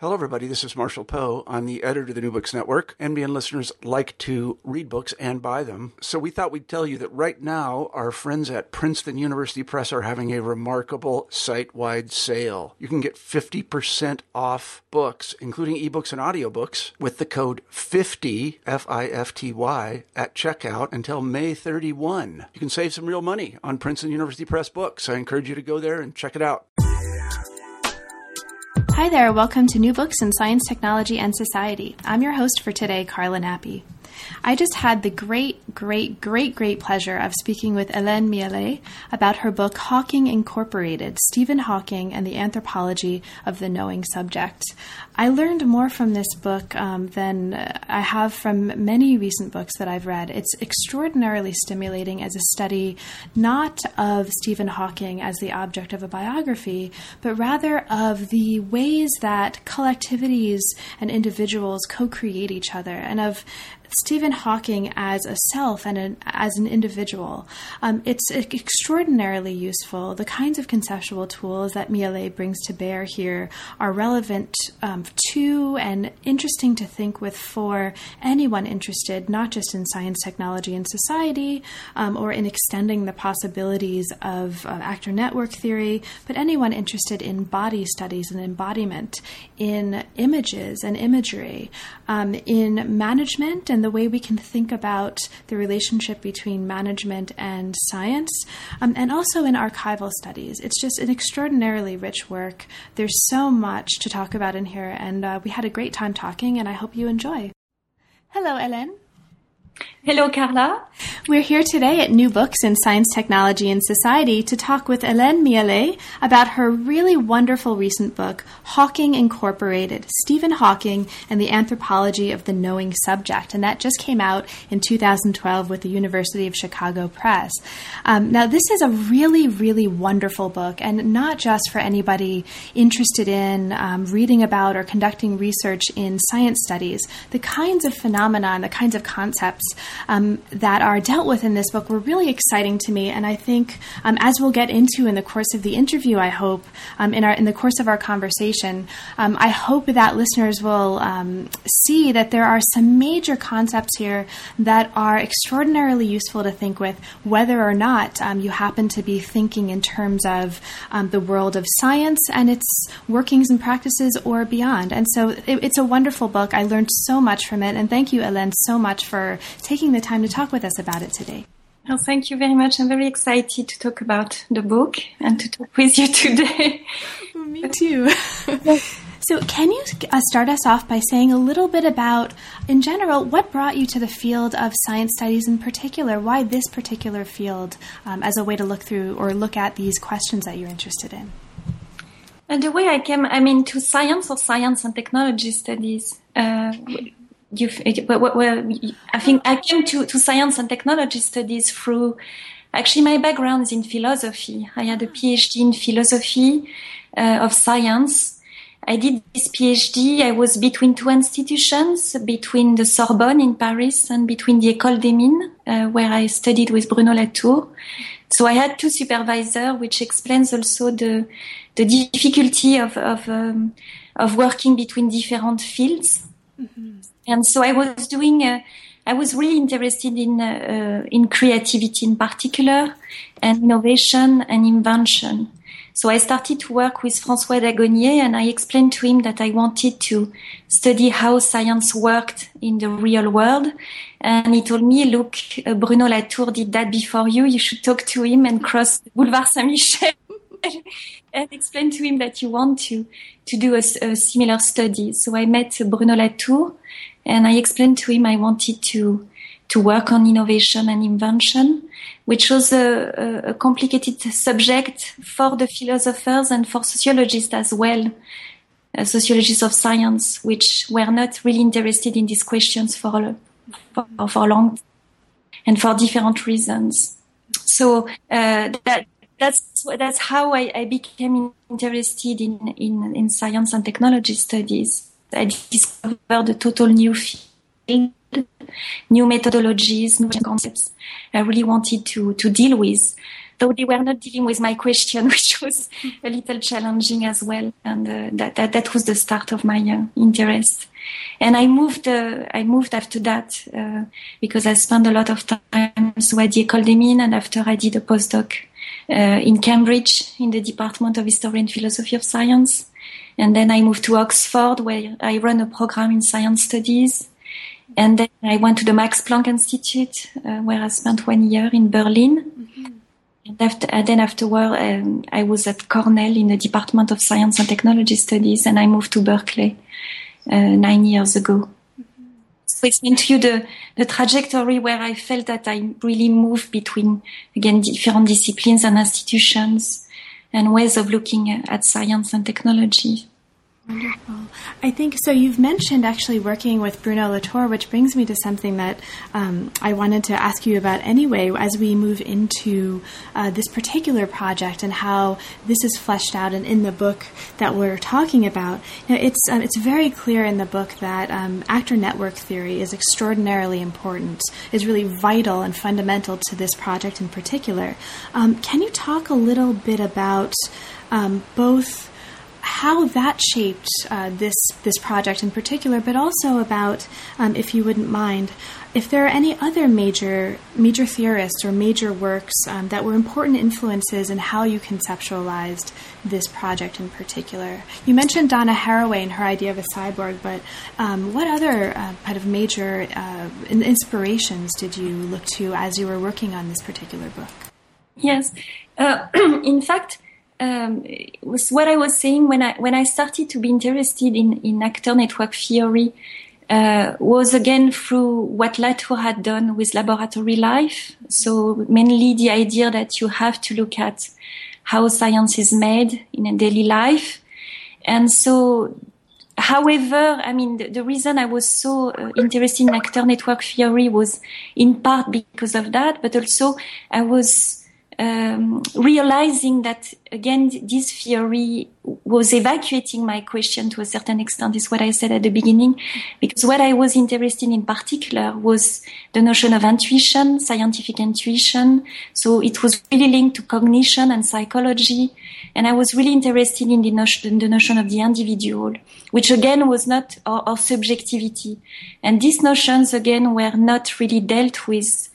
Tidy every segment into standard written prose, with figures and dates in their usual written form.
Hello, everybody. This is Marshall Poe. I'm the editor of the New Books Network. NBN listeners like to read books and buy them. So we thought we'd tell you that right now, our friends at Princeton University Press are having a remarkable site-wide sale. You can get 50% off books, including ebooks and audiobooks, with the code 50, F-I-F-T-Y, at checkout until May 31. You can save some real money on Princeton University Press books. I encourage you to go there and check it out. Hi there, welcome to New Books in Science, Technology, and Society. I'm your host for today, Carla Nappi. I just had the great pleasure of speaking with Hélène Mialet about her book, Hawking Incorporated, Stephen Hawking and the Anthropology of the Knowing Subject. I learned more from this book than I have from many recent books that I've read. It's extraordinarily stimulating as a study, not of Stephen Hawking as the object of a biography, but rather of the ways that collectivities and individuals co-create each other, and of Stephen Hawking as a self and as an individual. It's extraordinarily useful. The kinds of conceptual tools that Mialet brings to bear here are relevant to and interesting to think with for anyone interested, not just in science, technology, and society, or in extending the possibilities of actor network theory, but anyone interested in body studies and embodiment, in images and imagery, in management and the way we can think about the relationship between management and science, and also in archival studies. It's just an extraordinarily rich work. There's so much to talk about in here, and we had a great time talking, and I hope you enjoy. Hello, Hélène. Hello, Carla. We're here today at New Books in Science, Technology, and Society to talk with Hélène Mialet about her really wonderful recent book, Hawking Incorporated, Stephen Hawking and the Anthropology of the Knowing Subject. And that just came out in 2012 with the University of Chicago Press. Now, this is a really wonderful book, and not just for anybody interested in reading about or conducting research in science studies. The kinds of phenomena and the kinds of concepts that are dealt with in this book were really exciting to me, and I think, as we'll get into in the course of the interview, I hope, in the course of our conversation, I hope that listeners will see that there are some major concepts here that are extraordinarily useful to think with, whether or not you happen to be thinking in terms of the world of science and its workings and practices or beyond. And so it's a wonderful book. I learned so much from it, and thank you, Hélène, so much for taking the time to talk with us about it today. Well, thank you very much. I'm very excited to talk about the book and to talk with you today. Me too. So can you start us off by saying a little bit about, in general, what brought you to the field of science studies in particular? Why this particular field as a way to look through or look at these questions that you're interested in? And the way I came, to science or science and technology studies. I think I came to science and technology studies through, actually my background is in philosophy. I had a PhD in philosophy of science. I did this PhD. I was between two institutions, between the Sorbonne in Paris and between the École des Mines, where I studied with Bruno Latour. So I had two supervisors, which explains also the difficulty of working between different fields. Mm-hmm. And so I was really interested in creativity in particular, and innovation and invention. So I started to work with François Dagonier, and I explained to him that I wanted to study how science worked in the real world. And he told me, look, Bruno Latour did that before you. You should talk to him and cross Boulevard Saint-Michel and explain to him that you want to do a similar study. So I met Bruno Latour, and I explained to him I wanted to work on innovation and invention, which was a complicated subject for the philosophers and for sociologists as well, sociologists of science, which were not really interested in these questions for long and for different reasons. So that's how I became interested in science and technology studies. I discovered a total new field, new methodologies, new concepts I really wanted to deal with. though they were not dealing with my question, which was a little challenging as well. And that was the start of my interest. And I moved after that because I spent a lot of time. So at the École des Mines, and after I did a postdoc in Cambridge in the Department of History and Philosophy of Science. And then I moved to Oxford, where I run a program in science studies. And then I went to the Max Planck Institute, where I spent 1 year in Berlin. Mm-hmm. And afterward, I was at Cornell in the Department of Science and Technology Studies, and I moved to Berkeley 9 years ago. Mm-hmm. So it's into you the trajectory where I felt that I really moved between, again, different disciplines and institutions and ways of looking at science and technology. Wonderful. I think, so you've mentioned actually working with Bruno Latour, which brings me to something that I wanted to ask you about anyway, as we move into this particular project and how this is fleshed out and in the book that we're talking about. You know, it's very clear in the book that actor network theory is extraordinarily important, is really vital and fundamental to this project in particular. Can you talk a little bit about both how that shaped this project in particular, but also about, if you wouldn't mind, if there are any other major theorists or major works that were important influences in how you conceptualized this project in particular. You mentioned Donna Haraway and her idea of a cyborg, but what other kind of major inspirations did you look to as you were working on this particular book? Yes. In fact, was what I was saying when I started to be interested in actor network theory was again through what Latour had done with laboratory life. So mainly the idea that you have to look at how science is made in a daily life. And so, however, I mean, the reason I was so interested in actor network theory was in part because of that, but also I was realizing that, again, this theory was evacuating my question to a certain extent, is what I said at the beginning, because what I was interested in particular was the notion of intuition, scientific intuition. So it was really linked to cognition and psychology. And I was really interested in the notion of the individual, which again was not our subjectivity. And these notions, again, were not really dealt with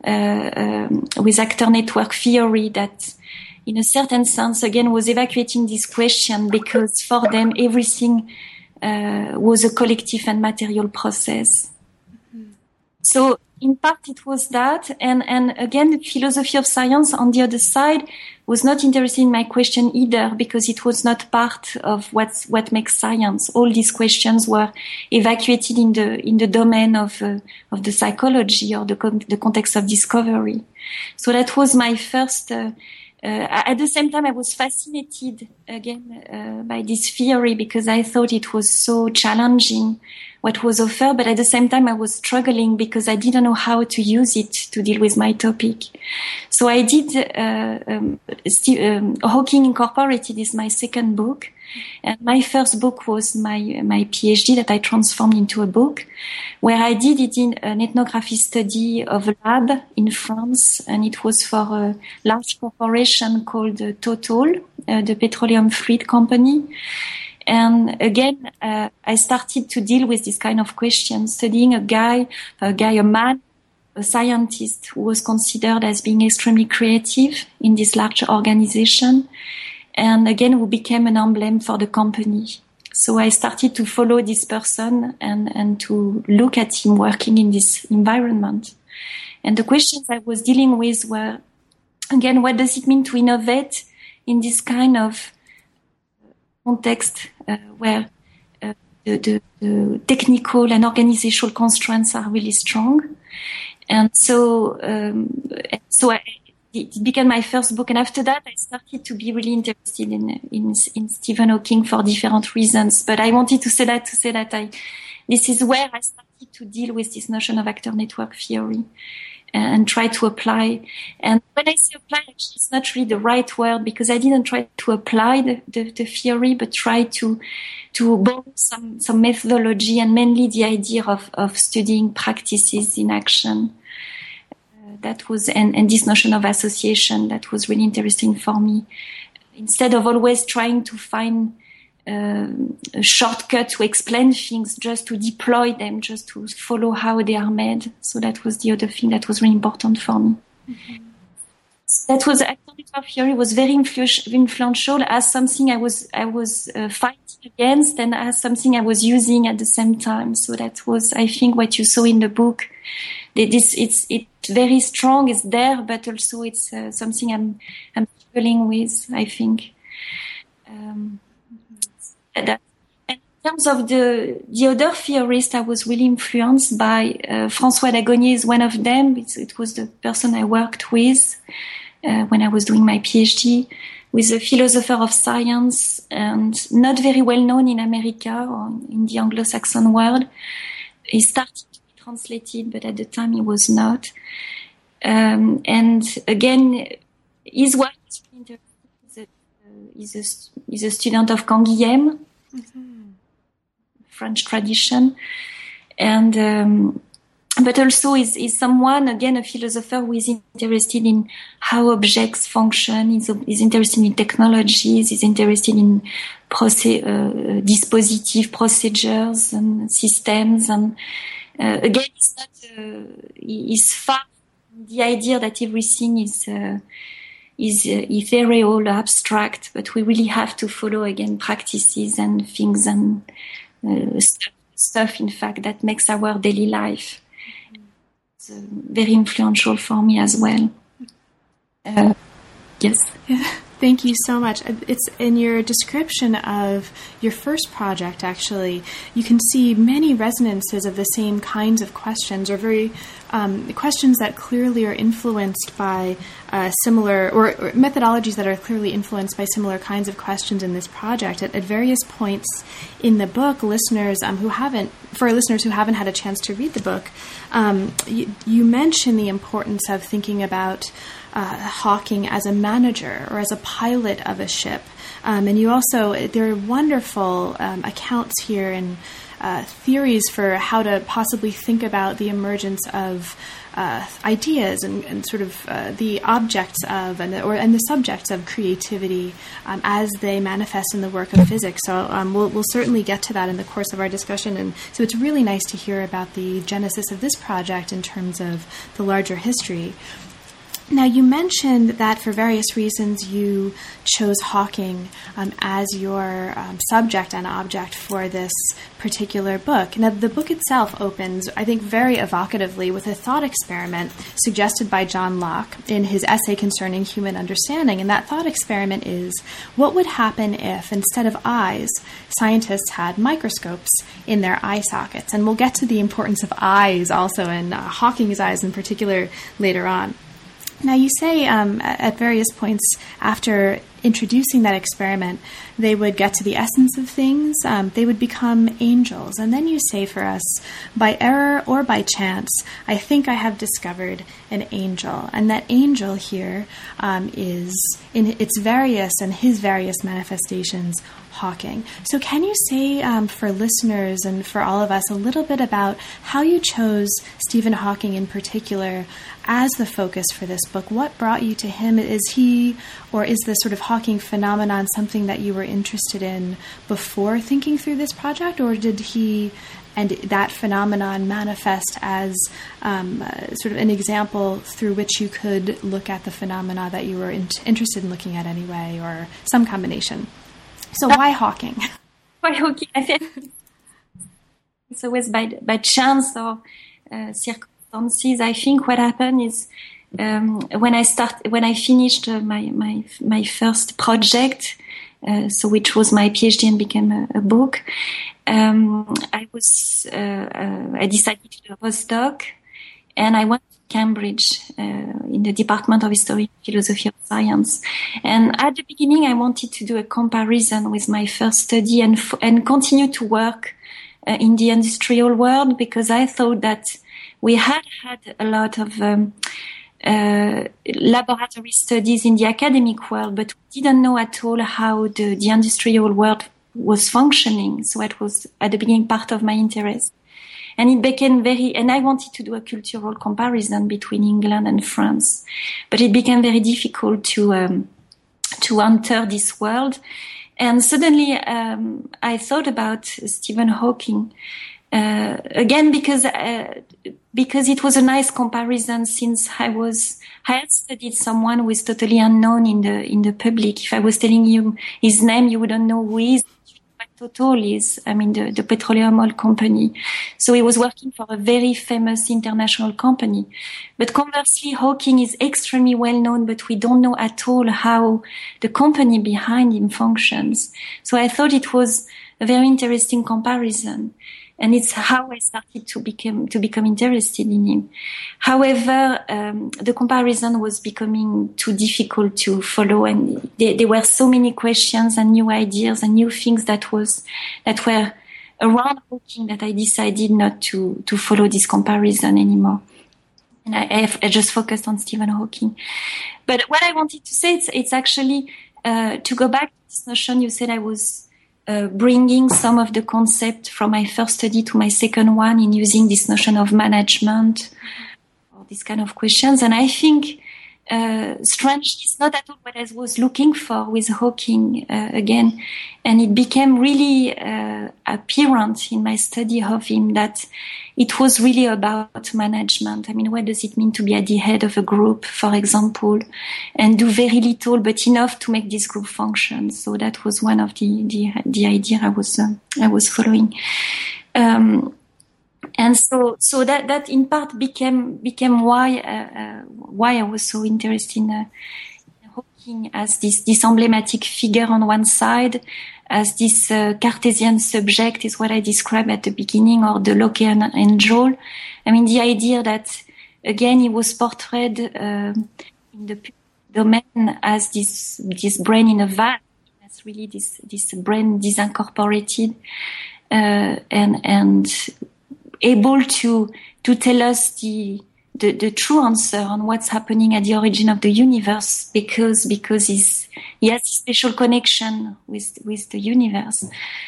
actor network theory, that in a certain sense again was evacuating this question, because for them everything was a collective and material process. Mm-hmm. So in part it was that, and again the philosophy of science on the other side was not interested in my question either, because it was not part of what makes science. All these questions were evacuated in the domain of the psychology or the context of discovery. So that was my first. At the same time, I was fascinated again by this theory, because I thought it was so challenging what was offered, but at the same time I was struggling because I didn't know how to use it to deal with my topic. So I did Hawking Incorporated is my second book, and my first book was my PhD that I transformed into a book, where I did it in an ethnography study of a lab in France, and it was for a large corporation called Total, the petroleum fluid company. And again, I started to deal with this kind of question, studying a man, a scientist who was considered as being extremely creative in this large organization, and again, who became an emblem for the company. So I started to follow this person and to look at him working in this environment. And the questions I was dealing with were, again, what does it mean to innovate in this kind of context where the technical and organizational constraints are really strong. And so it became my first book. And after that, I started to be really interested in Stephen Hawking for different reasons. But I wanted to say that this is where I started to deal with this notion of actor network theory and try to apply. And when I say apply, actually, it's not really the right word, because I didn't try to apply the theory, but try to borrow some methodology, and mainly the idea of studying practices in action. that was, and this notion of association, that was really interesting for me. Instead of always trying to find a shortcut to explain things, just to deploy them, just to follow how they are made. So that was the other thing that was really important for me. Mm-hmm. That was actually theory was very influential as something I was fighting against and as something I was using at the same time. So that was, I think, what you saw in the book. It's very strong. It's there, but also it's something I'm struggling with, I think. That, and in terms of the other theorists, I was really influenced by François Dagonier is one of them. It was the person I worked with when I was doing my PhD, with a philosopher of science and not very well known in America or in the Anglo-Saxon world. He started to be translated, but at the time he was not. And again, his work is really interesting. He's a student of Canguilhem, French tradition, and but also is someone, again, a philosopher who is interested in how objects function, is interested in technologies, is interested in dispositive procedures and systems. And again, it's not, is far from the idea that everything is ethereal, abstract, but we really have to follow, again, practices and things and stuff, in fact, that makes our daily life. It's very influential for me as well. Yes. Yeah. Thank you so much. It's in your description of your first project, actually, you can see many resonances of the same kinds of questions, or very questions that clearly are influenced by similar, or methodologies that are clearly influenced by similar kinds of questions in this project. At various points in the book, listeners who haven't had a chance to read the book, you mention the importance of thinking about Hawking as a manager or as a pilot of a ship. And you also, there are wonderful accounts here and theories for how to possibly think about the emergence of ideas and sort of the objects of and the subjects of creativity as they manifest in the work of physics. So we'll certainly get to that in the course of our discussion. And so it's really nice to hear about the genesis of this project in terms of the larger history. Now, you mentioned that for various reasons you chose Hawking as your subject and object for this particular book. Now, the book itself opens, I think, very evocatively with a thought experiment suggested by John Locke in his essay concerning human understanding. And that thought experiment is, what would happen if, instead of eyes, scientists had microscopes in their eye sockets? And we'll get to the importance of eyes also, and Hawking's eyes in particular, later on. Now, you say at various points after introducing that experiment, they would get to the essence of things, they would become angels. And then you say for us, by error or by chance, I think I have discovered an angel. And that angel here is, in its various and his various manifestations, Hawking. So can you say for listeners and for all of us a little bit about how you chose Stephen Hawking in particular as the focus for this book? What brought you to him? Is he, or is the sort of Hawking phenomenon something that you were interested in before thinking through this project, or did he and that phenomenon manifest as sort of an example through which you could look at the phenomena that you were interested in looking at anyway, or some combination? So why Hawking? Why Hawking? I think it's always by chance or circumstances. I think what happened is when I finished my first project, so which was my PhD and became a book. I decided to do a postdoc, and I went to Cambridge in the Department of History and Philosophy of Science. And at the beginning, I wanted to do a comparison with my first study and continue to work in the industrial world, because I thought that we had a lot of laboratory studies in the academic world, but we didn't know at all how the industrial world was functioning. So it was at the beginning part of my interest. And it became and I wanted to do a cultural comparison between England and France, but it became very difficult to enter this world. And suddenly, I thought about Stephen Hawking, again, because it was a nice comparison, since I had studied someone who is totally unknown in the public. If I was telling you his name, you wouldn't know who he is. Total is, the petroleum oil company. So he was working for a very famous international company. But conversely, Hawking is extremely well known, but we don't know at all how the company behind him functions. So I thought it was a very interesting comparison. And it's how I started to become interested in him. However, the comparison was becoming too difficult to follow, and there were so many questions and new ideas and new things that were around Hawking that I decided not to follow this comparison anymore. And I just focused on Stephen Hawking. But what I wanted to say, it's actually to go back to this notion. You said I was bringing some of the concept from my first study to my second one in using this notion of management or these kind of questions. And I think, strangely, it's not at all what I was looking for with Hawking again. And it became really apparent in my study of him that it was really about management. What does it mean to be at the head of a group, for example, and do very little but enough to make this group function? So that was one of the idea I was following. And so that in part became why I was so interested in Hawking as this emblematic figure on one side, as this Cartesian subject is what I described at the beginning, or the Lockean angel. The idea that, again, he was portrayed in the domain as this brain in a vat. That's really this brain disincorporated, and able to tell us the true answer on what's happening at the origin of the universe, because he has a special connection with the universe.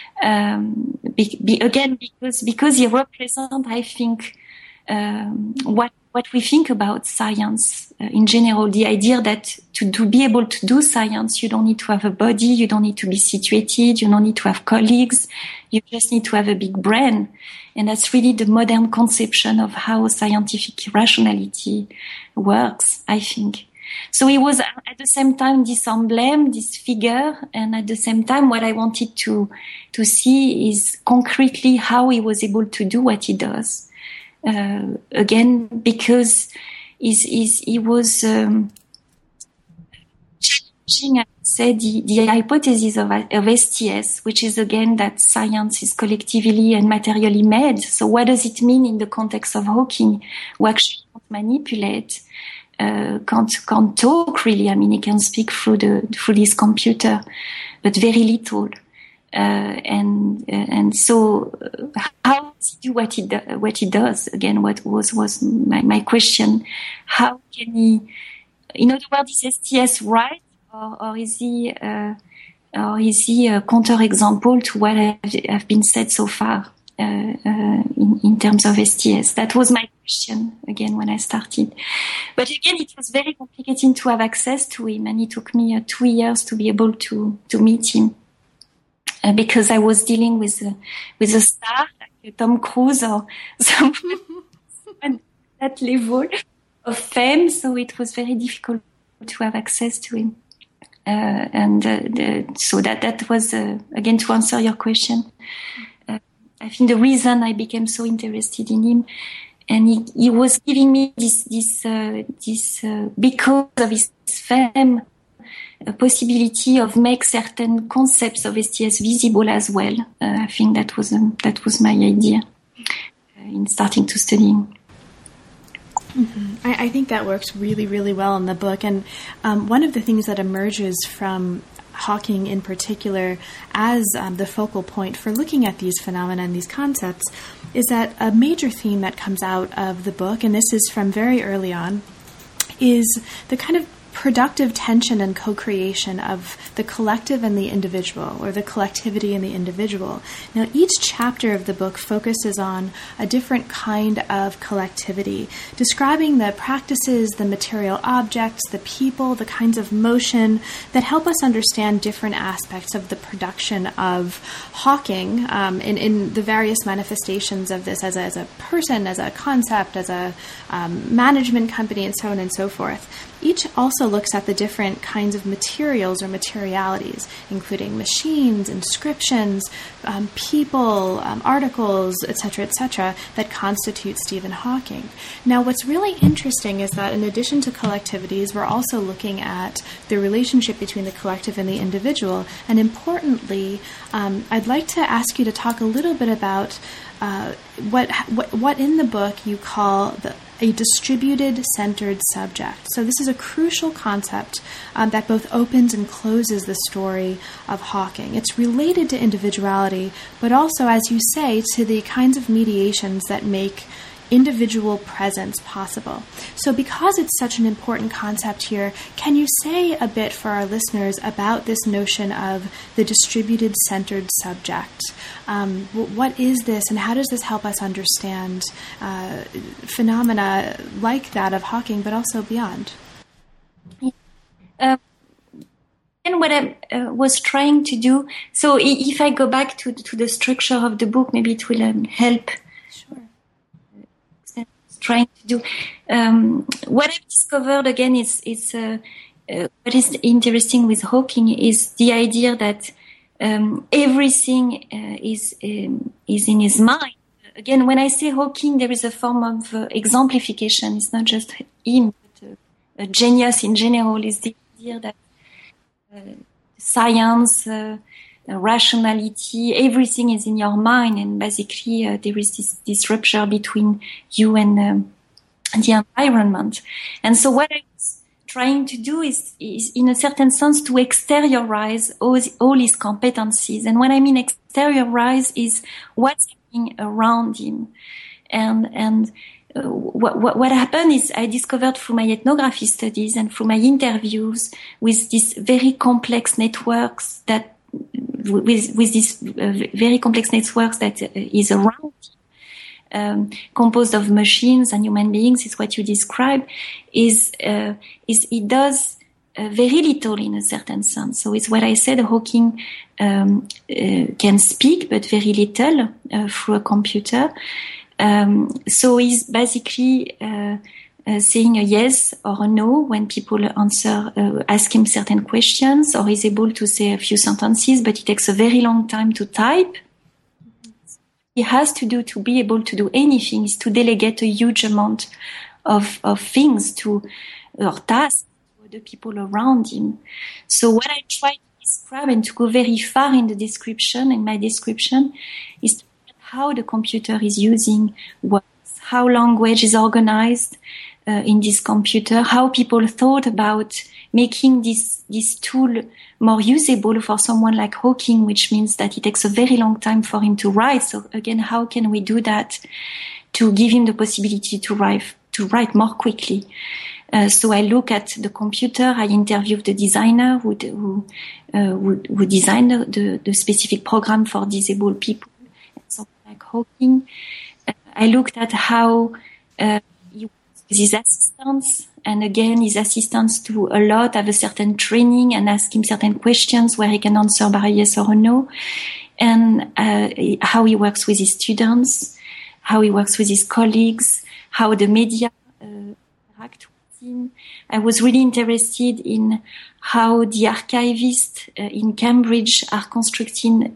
Again, because he represents, I think, what we think about science in general. The idea that to be able to do science, you don't need to have a body, you don't need to be situated, you don't need to have colleagues, you just need to have a big brain. And that's really the modern conception of how scientific rationality works, I think. So he was at the same time this emblem, this figure, and at the same time what I wanted to see is concretely how he was able to do what he does. Again, because he was challenging, I would say, the hypothesis of STS, which is again that science is collectively and materially made. So what does it mean in the context of Hawking, who actually can't manipulate, can't talk really? He can speak through his computer, but very little. And so how does he do what he does? Again, what was my question? How can he, in other words, is STS right, or is he a counterexample to what have been said so far in terms of STS? That was my question again when I started. But again, it was very complicated to have access to him, and it took me 2 years to be able to meet him. Because I was dealing with a star like Tom Cruise or someone at that level of fame, so it was very difficult to have access to him. So that was again to answer your question. I think the reason I became so interested in him, and he was giving me this because of his fame, a possibility of make certain concepts of STS visible as well. I think that was my idea in starting to study. Mm-hmm. I think that works really, really well in the book. And one of the things that emerges from Hawking in particular as the focal point for looking at these phenomena and these concepts is that a major theme that comes out of the book, and this is from very early on, is the kind of productive tension and co-creation of the collective and the individual, or the collectivity and the individual. Now, each chapter of the book focuses on a different kind of collectivity, describing the practices, the material objects, the people, the kinds of motion that help us understand different aspects of the production of hawking in the various manifestations of this as a person, as a concept, as a management company, and so on and so forth. Each also looks at the different kinds of materials or materialities, including machines, inscriptions, people, articles, etc., that constitute Stephen Hawking. Now, what's really interesting is that in addition to collectivities, we're also looking at the relationship between the collective and the individual. And importantly, I'd like to ask you to talk a little bit about what in the book you call a distributed centered subject. So this is a crucial concept that both opens and closes the story of Hawking. It's related to individuality, but also, as you say, to the kinds of mediations that make individual presence possible. So because it's such an important concept here, can you say a bit for our listeners about this notion of the distributed centered subject? What is this, and how does this help us understand phenomena like that of Hawking, but also beyond? And what I was trying to do, so if I go back to the structure of the book, maybe it will help. Trying to do what I've discovered again is what is interesting with Hawking is the idea that everything is in his mind. Again, when I say Hawking, there is a form of exemplification. It's not just him, but a genius in general. Is the idea that science, rationality, everything is in your mind, and basically there is this rupture between you and the environment. And so what I was trying to do is in a certain sense to exteriorize all his competencies. And what I mean exteriorize is what's happening around him. And what happened is I discovered through my ethnography studies and through my interviews with these very complex networks that with these very complex networks that is around, composed of machines and human beings, is what you describe, is it does very little in a certain sense. So it's what I said, Hawking can speak, but very little through a computer. So he's basically saying a yes or a no when people ask him certain questions, or he's able to say a few sentences, but it takes a very long time to type. He has to do to be able to do anything is to delegate a huge amount of things or tasks to the people around him. So what I try to describe and to go very far in my description, is to look at how the computer is using words, how language is organized in this computer, how people thought about making this tool more usable for someone like Hawking, which means that it takes a very long time for him to write. So again, how can we do that to give him the possibility to write more quickly? So I look at the computer. I interviewed the designer who designed the specific program for disabled people, something like Hawking. I looked at how he works with his assistants, and again, his assistants do a lot, have a certain training, and ask him certain questions where he can answer by a yes or a no. And how he works with his students, how he works with his colleagues, how the media interact with him. I was really interested in how the archivists in Cambridge are constructing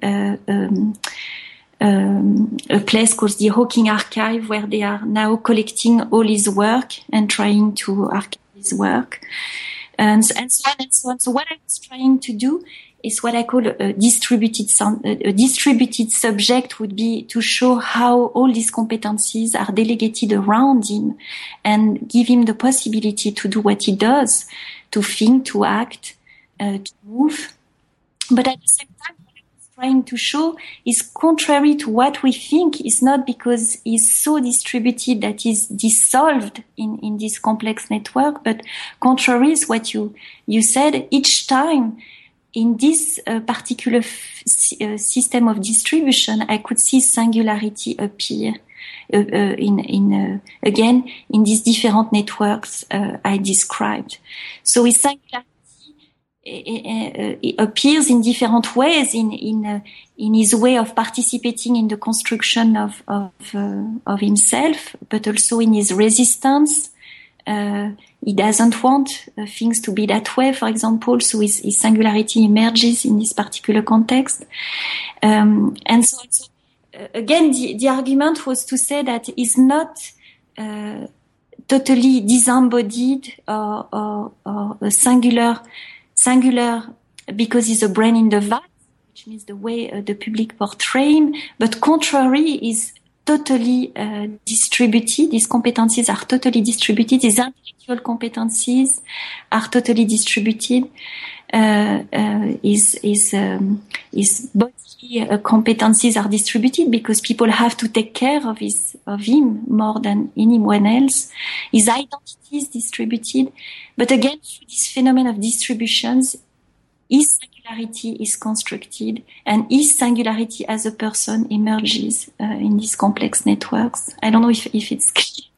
a place called the Hawking Archive, where they are now collecting all his work and trying to archive his work, and so on and so on. So what I was trying to do is what I call a distributed subject, would be to show how all these competencies are delegated around him and give him the possibility to do what he does, to think, to act, to move. But at the same time, what I was trying to show is contrary to what we think. Is not because it's so distributed that is dissolved in this complex network, but contrary is what you said. Each time in this particular system of distribution, I could see singularity appear again in these different networks I described. So his singularity it appears in different ways in his way of participating in the construction of himself, but also in his resistance. He doesn't want things to be that way, for example, so his singularity emerges in this particular context. And so again, the argument was to say that he's not totally disembodied or a singular because he's a brain in the vat, which means the way the public portray him, but contrary is totally distributed. His competencies are totally distributed. His intellectual competencies are totally distributed. His body competencies are distributed because people have to take care of him more than anyone else. His identity is distributed, but again, through this phenomenon of distributions, his singularity is constructed, and his singularity as a person emerges in these complex networks. I don't know if it's clear.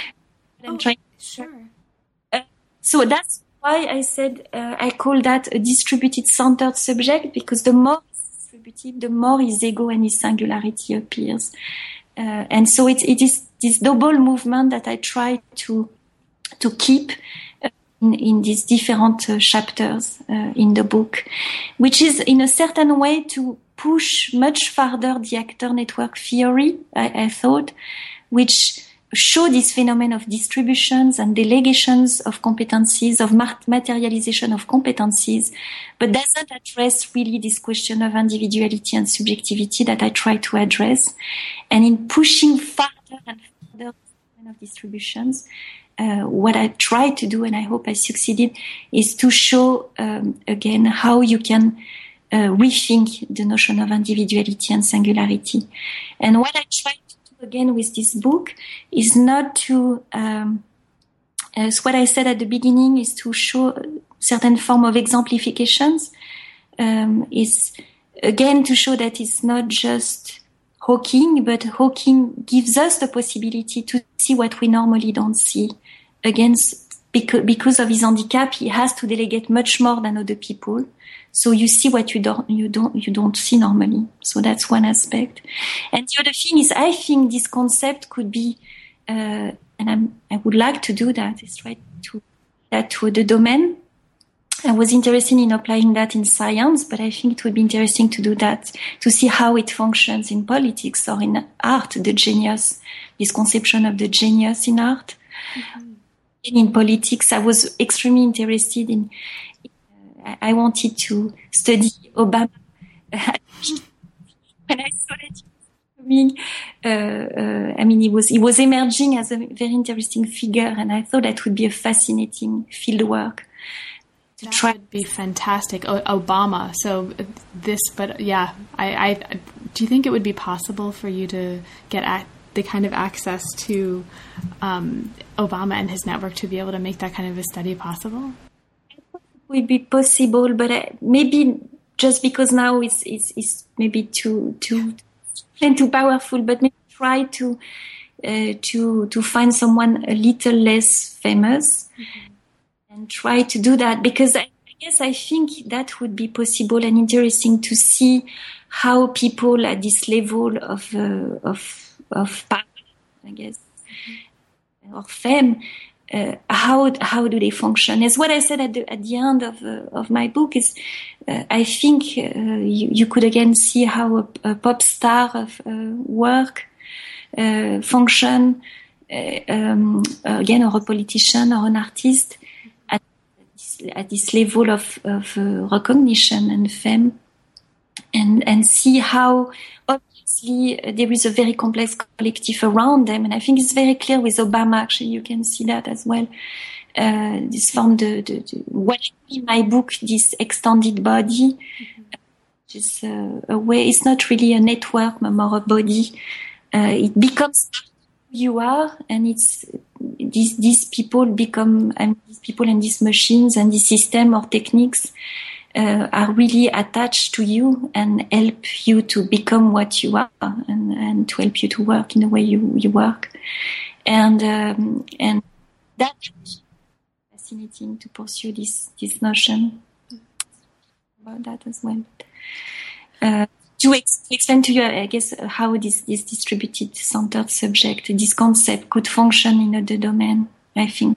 Sure. So that's why I said I call that a distributed centered subject, because the more it's distributed, the more his ego and his singularity appears. And so it is this double movement that I try to keep in these different chapters in the book, which is in a certain way to push much further the actor network theory, I thought, which show this phenomenon of distributions and delegations of competencies, of materialization of competencies, but doesn't address really this question of individuality and subjectivity that I try to address. And in pushing further and further of distributions, what I tried to do, and I hope I succeeded, is to show again how you can rethink the notion of individuality and singularity. And what I tried to do again with this book is not to, as what I said at the beginning, is to show a certain form of exemplifications, is again to show that it's not just Hawking, but Hawking gives us the possibility to see what we normally don't see. Again, because of his handicap, he has to delegate much more than other people. So you see what you don't see normally. So that's one aspect. And the other thing is, I think this concept could be, and I would like to do that, is try to that to the domain. I was interested in applying that in science, but I think it would be interesting to do that, to see how it functions in politics or in art, the genius, this conception of the genius in art. Mm-hmm. In politics, I was extremely interested in, I wanted to study Obama. When I saw that he was emerging as a very interesting figure, and I thought that would be a fascinating fieldwork. That would be fantastic. Obama. So but yeah, I do you think it would be possible for you to get the kind of access to Obama and his network to be able to make that kind of a study possible? It would be possible, but maybe just because now it's maybe too powerful, but maybe try to find someone a little less famous. Mm-hmm. And try to do that, because I think that would be possible and interesting to see how people at this level of power, I guess, or fame, how do they function? As what I said at the end of my book is, I think you could again see how a pop star of work function, again, or a politician or an artist. At this level of recognition and fame, and see how obviously there is a very complex collective around them. And I think it's very clear with Obama. Actually, you can see that as well. This form, what in my book, this extended body, It's a way. It's not really a network, but more a body. It becomes who you are, and it's these people become, and these people and these machines and these system or techniques are really attached to you and help you to become what you are, and to help you to work in the way you work, and that's fascinating to pursue this notion about that as well. To explain to you, I guess, how this distributed centered subject, this concept could function in other domain, I think.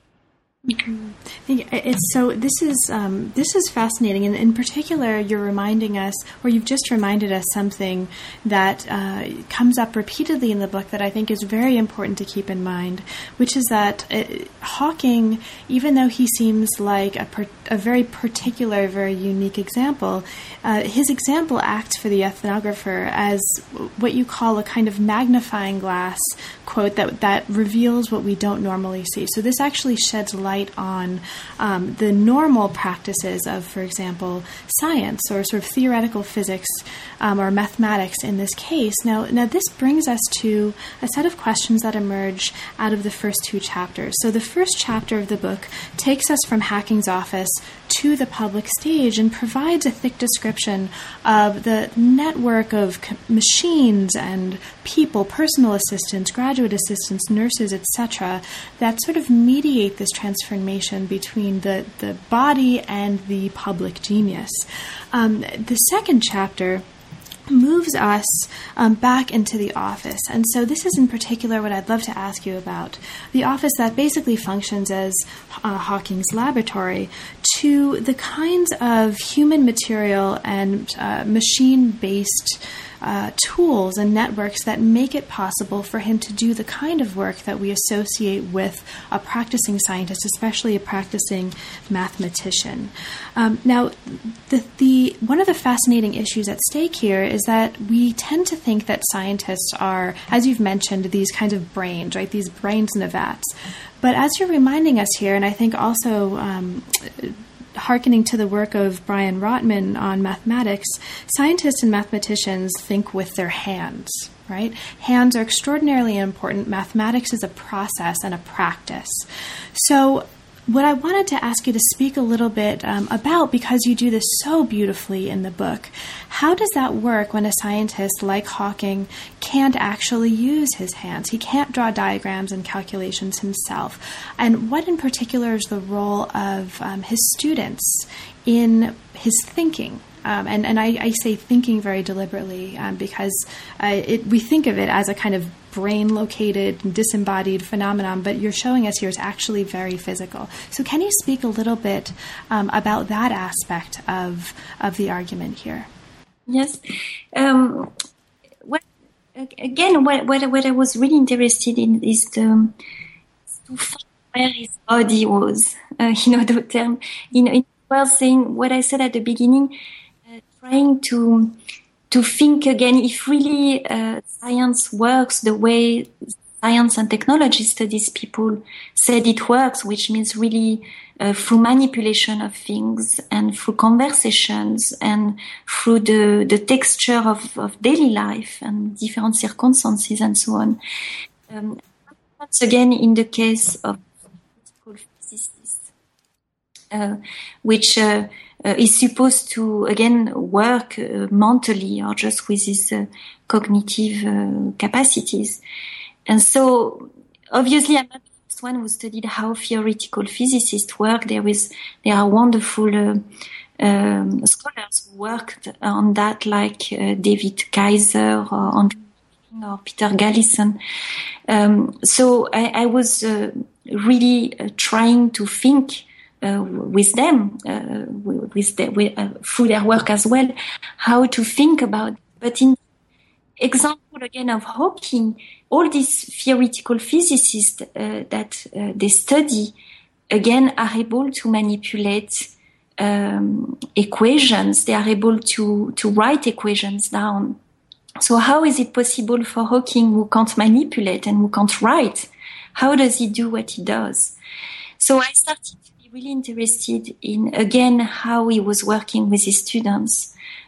It's so. This is fascinating, and in particular, you're reminding us, or you've just reminded us something that comes up repeatedly in the book that I think is very important to keep in mind, which is that Hawking, even though he seems like a very particular, very unique example, his example acts for the ethnographer as what you call a kind of magnifying glass, quote, that reveals what we don't normally see. So this actually sheds light on the normal practices of, for example, science or sort of theoretical physics or mathematics in this case. Now this brings us to a set of questions that emerge out of the first two chapters. So the first chapter of the book takes us from Hacking's office to the public stage and provides a thick description of the network of machines and people, personal assistants, graduate assistants, nurses, etc., that sort of mediate this transformation between the body and the public genius. The second chapter moves us back into the office. And so this is in particular what I'd love to ask you about. The office that basically functions as Hawking's laboratory, to the kinds of human material and machine-based tools and networks that make it possible for him to do the kind of work that we associate with a practicing scientist, especially a practicing mathematician. Now, the one of the fascinating issues at stake here is that we tend to think that scientists are, as you've mentioned, these kinds of brains, right? These brains in the vats. But as you're reminding us here, and I think also hearkening to the work of Brian Rotman on mathematics, scientists and mathematicians think with their hands, right? Hands are extraordinarily important. Mathematics is a process and a practice. So what I wanted to ask you to speak a little bit about, because you do this so beautifully in the book, how does that work when a scientist like Hawking can't actually use his hands? He can't draw diagrams and calculations himself. And what in particular is the role of his students in his thinking? And I say thinking very deliberately because we think of it as a kind of brain-located, disembodied phenomenon, but you're showing us here is actually very physical. So can you speak a little bit about that aspect of the argument here? Yes. What I was really interested in is to find where his body was. The term, well, saying what I said at the beginning, trying to think again if really science works the way science and technology studies people said it works, which means really through manipulation of things and through conversations and through the texture of daily life and different circumstances and so on. Once again, in the case of theoretical physicists, which is supposed to, again, work mentally or just with his cognitive capacities. And so, obviously, I'm not the first one who studied how theoretical physicists work. There are wonderful scholars who worked on that, like David Kaiser or Andrew or Peter Galison. So I was really trying to think with them, through their work as well, how to think about. But in example again of Hawking, all these theoretical physicists that they study again are able to manipulate equations. They are able to write equations down. So how is it possible for Hawking, who can't manipulate and who can't write? How does he do what he does? So I started to be really interested in, again, how he was working with his students,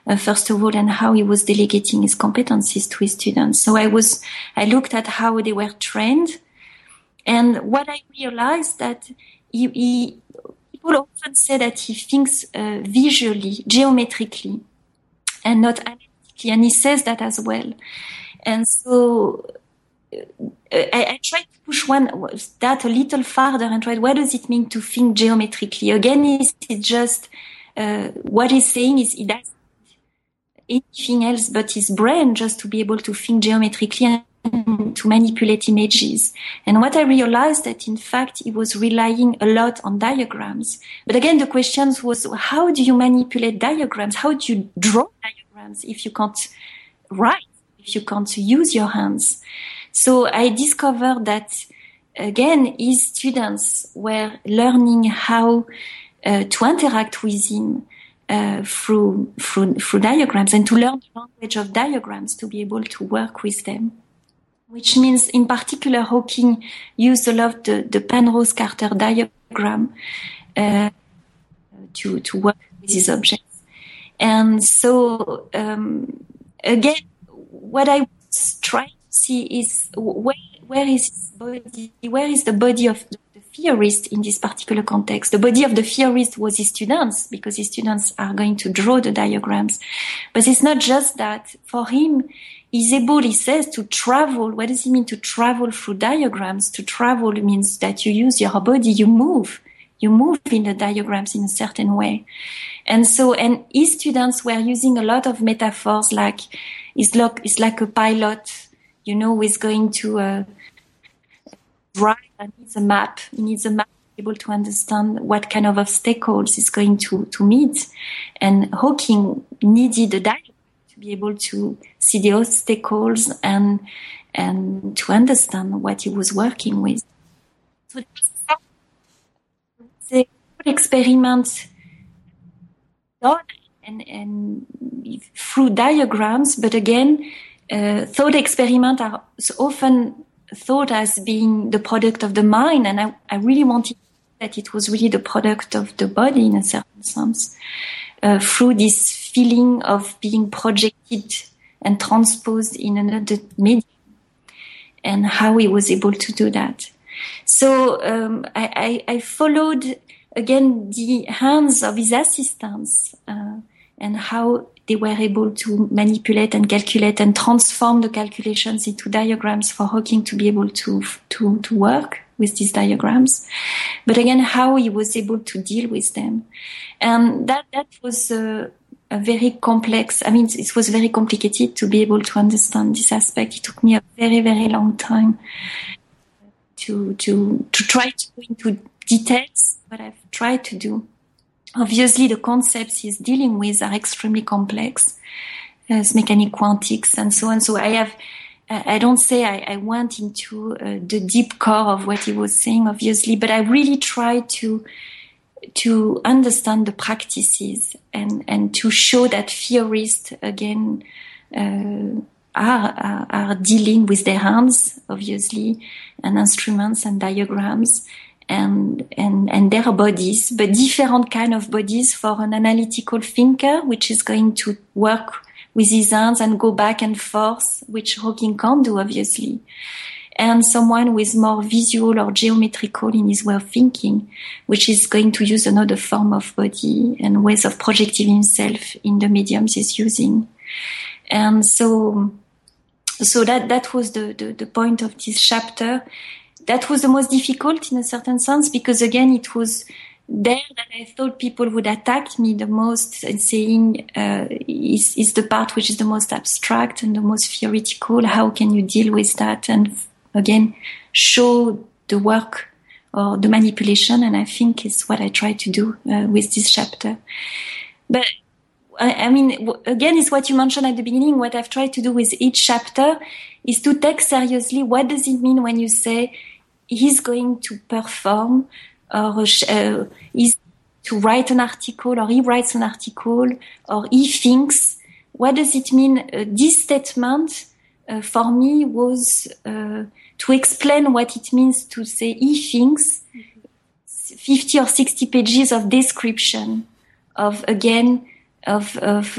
first of all, and how he was delegating his competencies to his students. So I looked at how they were trained, and what I realized that people often say that he thinks visually, geometrically, and not analytically, and he says that as well. And so I tried to push that a little farther and tried, what does it mean to think geometrically? Again, is it just what he's saying is he doesn't anything else but his brain just to be able to think geometrically and to manipulate images. And what I realized that in fact he was relying a lot on diagrams. But again, the question was, how do you manipulate diagrams? How do you draw diagrams if you can't write, if you can't use your hands? So I discovered that, again, his students were learning how to interact with him through diagrams, and to learn the language of diagrams to be able to work with them. Which means, in particular, Hawking used a lot the Penrose-Carter diagram to work with his objects. And so, again, what I was trying to see is where is his body? Where is the body of the theorist in this particular context? The body of the theorist was his students, because his students are going to draw the diagrams. But it's not just that. For him, he's able, he says, to travel. What does it mean to travel through diagrams? To travel means that you use your body, you move in the diagrams in a certain way. And so, and his students were using a lot of metaphors, like, it's like a pilot, who is going to drive and needs a map. He needs a map to be able to understand what kind of obstacles he's going to meet. And Hawking needed a diagram to be able to see the obstacles and to understand what he was working with. So the experiment done and through diagrams, but again, thought experiments are often thought as being the product of the mind, and I really wanted that it was really the product of the body in a certain sense, through this feeling of being projected and transposed in another medium, and how he was able to do that. So I followed again the hands of his assistants and how they were able to manipulate and calculate and transform the calculations into diagrams for Hawking to be able to work with these diagrams. But again, how he was able to deal with them. And that was a very complex, it was very complicated to be able to understand this aspect. It took me a very, very long time to try to go into details, but I've tried to do. Obviously, the concepts he's dealing with are extremely complex, as mechanic quantics and so on. So I don't say I went into the deep core of what he was saying, obviously, but I really tried to understand the practices and to show that theorists, again, are dealing with their hands, obviously, and instruments and diagrams, and their bodies, but different kind of bodies for an analytical thinker, which is going to work with his hands and go back and forth, which Hawking can't do, obviously. And someone who is more visual or geometrical in his way of thinking, which is going to use another form of body and ways of projecting himself in the mediums he's using. And so that was the point of this chapter. That was the most difficult in a certain sense, because again, it was there that I thought people would attack me the most and saying, is the part which is the most abstract and the most theoretical. How can you deal with that? And again, show the work or the manipulation. And I think it's what I try to do with this chapter. But again, it's what you mentioned at the beginning. What I've tried to do with each chapter is to take seriously, what does it mean when you say he's going to perform, or he's to write an article, or he writes an article, or he thinks. What does it mean? This statement for me was to explain what it means to say he thinks. 50 or 60 pages of description of, again, of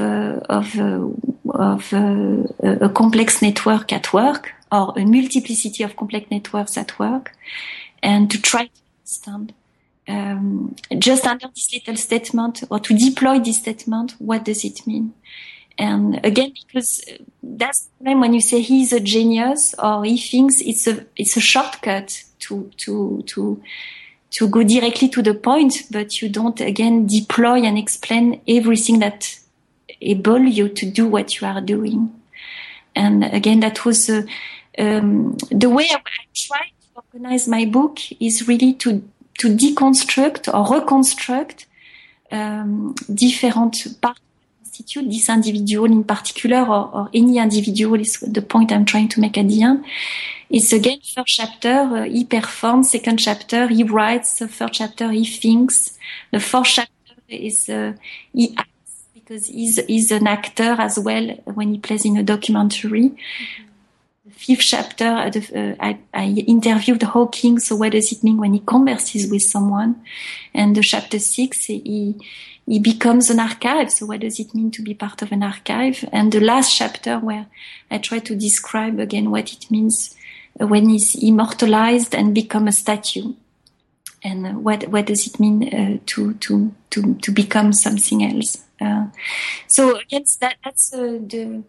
a complex network at work, or a multiplicity of complex networks at work, and to try to understand just under this little statement, or to deploy this statement, what does it mean? And again, because that's the problem when you say he's a genius, or he thinks it's a shortcut to go directly to the point, but you don't again deploy and explain everything that able you to do what you are doing. And again, that was the way I tried to organize my book, is really to deconstruct or reconstruct different parts constitute this individual in particular, or any individual, is the point I'm trying to make at the end. It's again, first chapter, he performs, second chapter, he writes, the third chapter, he thinks, the fourth chapter is he acts, because he's an actor as well when he plays in a documentary. The fifth chapter, I interviewed Hawking, so what does it mean when he converses with someone? And the chapter 6, he becomes an archive, so what does it mean to be part of an archive? And the last chapter, where I try to describe again what it means when he's immortalized and become a statue, and what does it mean to become something else. So again, that's the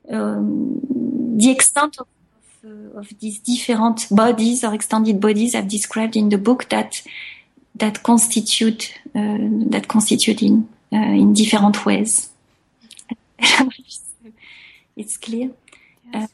extent of these different bodies or extended bodies I've described in the book that constitute in different ways. It's clear. Yes.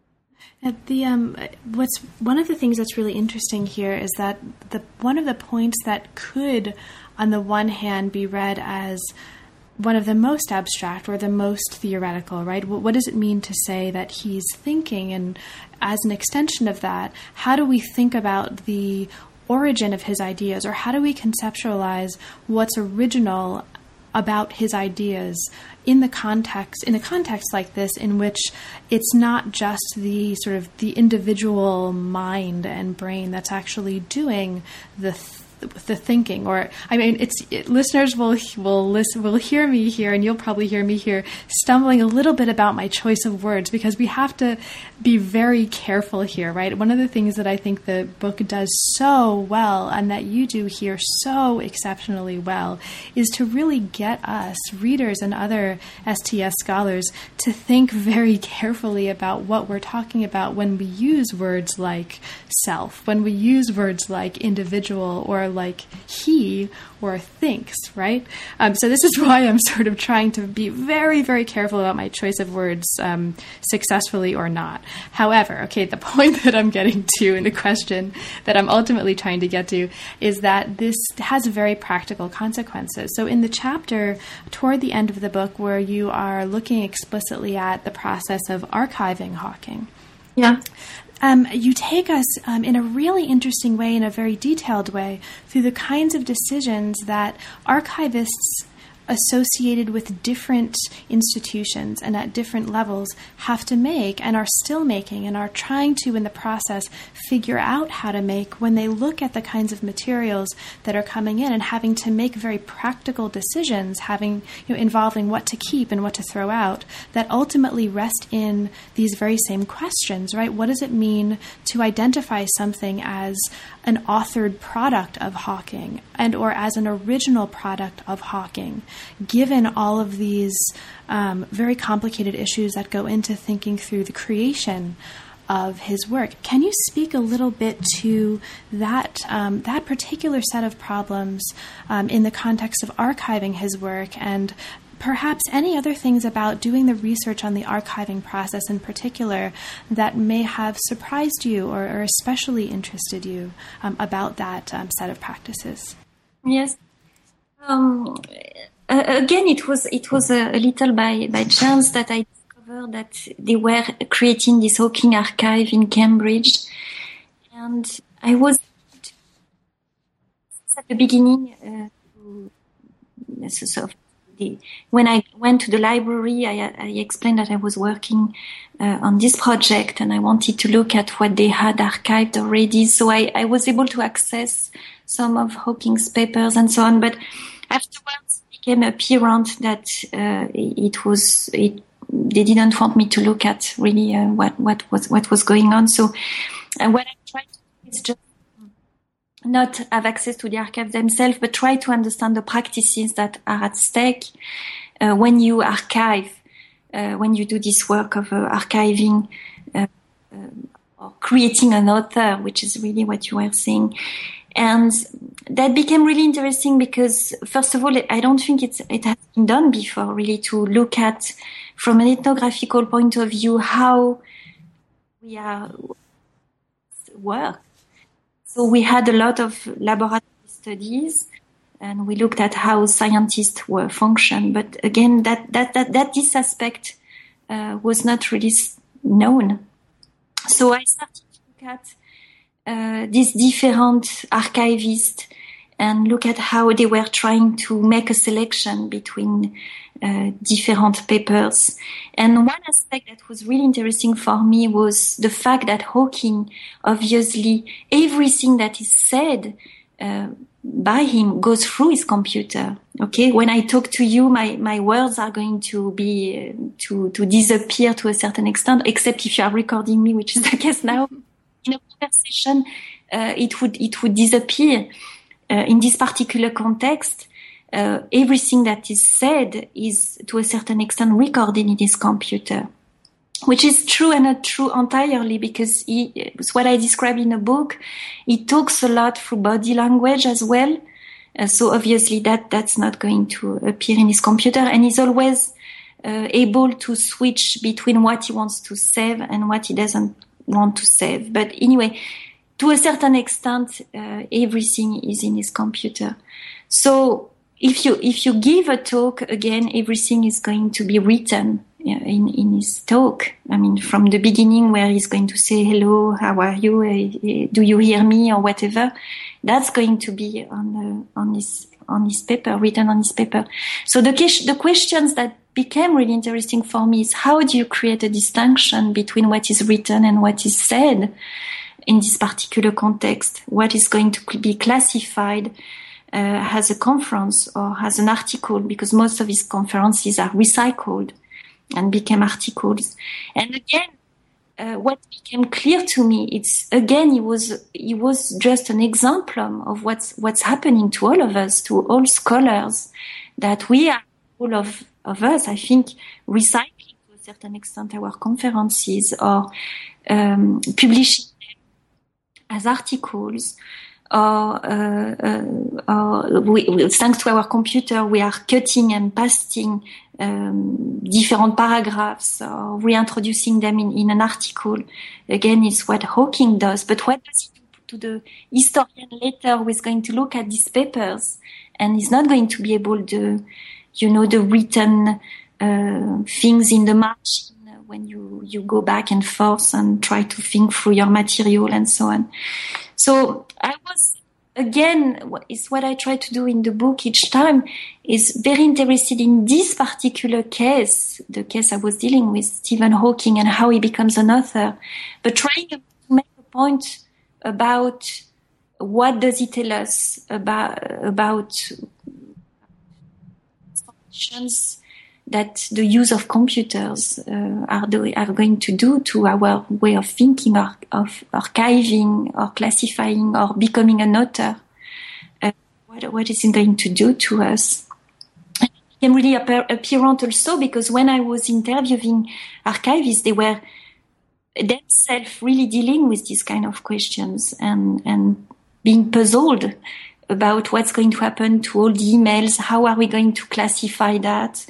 What's one of the things that's really interesting here is that one of the points that could, on the one hand, be read as one of the most abstract or the most theoretical, right? What does it mean to say that he's thinking? And as an extension of that, how do we think about the origin of his ideas, or how do we conceptualize what's original about his ideas in a context like this, in which it's not just the sort of the individual mind and brain that's actually doing the thinking? Or, I mean, listeners will hear me here, and you'll probably hear me here stumbling a little bit about my choice of words, because we have to be very careful here, right? One of the things that I think the book does so well, and that you do here so exceptionally well, is to really get us, readers and other STS scholars, to think very carefully about what we're talking about when we use words like self, when we use words like individual, or like he, or thinks, right? So this is why I'm sort of trying to be very, very careful about my choice of words, successfully or not. However, okay, the point that I'm getting to, and the question that I'm ultimately trying to get to, is that this has very practical consequences. So in the chapter toward the end of the book, where you are looking explicitly at the process of archiving Hawking, you take us in a really interesting way, in a very detailed way, through the kinds of decisions that archivists associated with different institutions and at different levels have to make, and are still making, and are trying to, in the process, figure out how to make when they look at the kinds of materials that are coming in, and having to make very practical decisions, involving what to keep and what to throw out, that ultimately rest in these very same questions, right? What does it mean to identify something as an authored product of Hawking, and or as an original product of Hawking, given all of these very complicated issues that go into thinking through the creation of his work? Can you speak a little bit to that particular set of problems in the context of archiving his work, and perhaps any other things about doing the research on the archiving process in particular that may have surprised you or especially interested you about that set of practices? Yes. Again, it was a little by chance that I discovered that they were creating this Hawking archive in Cambridge, and I was at the beginning. When I went to the library, I explained that I was working on this project, and I wanted to look at what they had archived already. So I was able to access some of Hawking's papers and so on. But afterwards, became apparent that they didn't want me to look at really what was going on. So what I tried to do is just not have access to the archives themselves, but try to understand the practices that are at stake when you archive, when you do this work of archiving or creating an author, which is really what you were saying. And that became really interesting because, first of all, I don't think it has been done before, really, to look at, from an ethnographical point of view, how we work. So we had a lot of laboratory studies, and we looked at how scientists were function. But again, that this aspect was not really known. So I started to look at these different archivists and look at how they were trying to make a selection between different papers. And one aspect that was really interesting for me was the fact that Hawking, obviously, everything that is said by him goes through his computer. Okay, when I talk to you, my words are going to be to disappear to a certain extent, except if you are recording me, which is the case now. In a conversation, it would disappear. In this particular context, everything that is said is to a certain extent recorded in his computer, which is true and not true entirely, because it's what I describe in the book. He talks a lot through body language as well. So obviously that's not going to appear in his computer, and he's always able to switch between what he wants to save and what he doesn't want to save. But anyway, to a certain extent, everything is in his computer. So if you give a talk, again, everything is going to be written in his talk. I mean, from the beginning, where he's going to say, hello, how are you? Do you hear me? Or whatever. That's going to be on his paper, written on his paper. So the questions that became really interesting for me is, how do you create a distinction between what is written and what is said in this particular context? What is going to be classified as a conference or as an article, because most of his conferences are recycled and became articles. And again, what became clear to me, it's again, he was just an example of what's happening to all of us, to all scholars, that we are, all of us, I think, recycling to a certain extent our conferences or publishing them as articles. Or thanks to our computer, we are cutting and pasting different paragraphs or reintroducing them in an article. Again, it's what Hawking does. But what does he do to the historian later who is going to look at these papers and is not going to be able to, the written things in the margin when you go back and forth and try to think through your material and so on. So I was, again, is what I try to do in the book each time, is very interested in this particular case, the case I was dealing with, Stephen Hawking, and how he becomes an author, but trying to make a point about what does he tell us about functions that the use of computers are going to do to our way of thinking, or of archiving, or classifying, or becoming an author. What is it going to do to us? It became really apparent also because when I was interviewing archivists, they were themselves really dealing with these kind of questions and being puzzled about what's going to happen to all the emails. How are we going to classify that?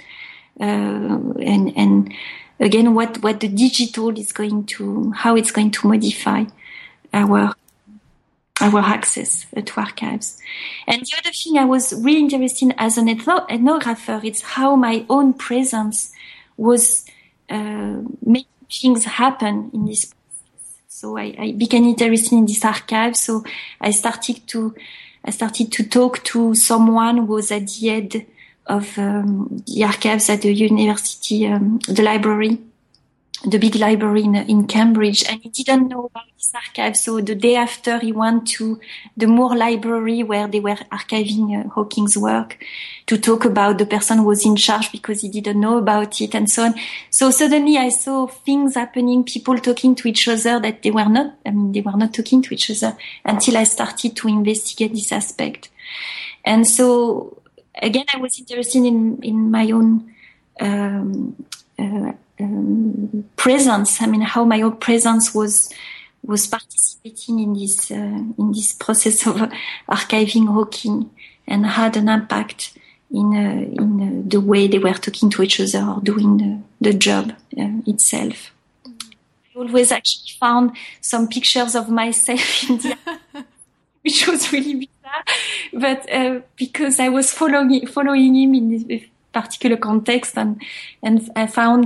And again, what the digital is going to, how it's going to modify our access to archives. And the other thing I was really interested in as an ethnographer, it's how my own presence was making things happen in this process. So I became interested in this archive. So I started to talk to someone who was at the head of the archives at the university, the library, the big library in Cambridge, and he didn't know about this archive. So the day after, he went to the Moore Library where they were archiving Hawking's work to talk about the person who was in charge because he didn't know about it and so on. So suddenly I saw things happening, people talking to each other that they were not talking to each other until I started to investigate this aspect. And so again, I was interested in my own, presence. I mean, how my own presence was participating in this process of archiving Hawking, and had an impact in the way they were talking to each other or doing the job itself. I always actually found some pictures of myself in the which was really bizarre, but because I was following him in this particular context, and I found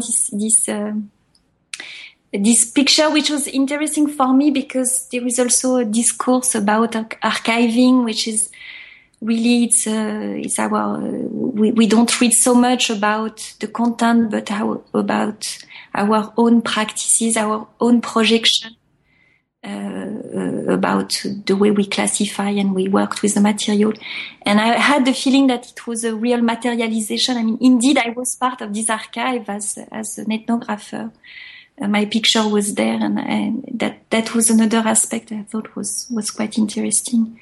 this picture, which was interesting for me because there is also a discourse about archiving, which is really it's our we don't read so much about the content, but about our own practices, our own projection. About the way we classify and we worked with the material. And I had the feeling that it was a real materialization. I mean, indeed, I was part of this archive as an ethnographer. My picture was there, and that was another aspect I thought was quite interesting.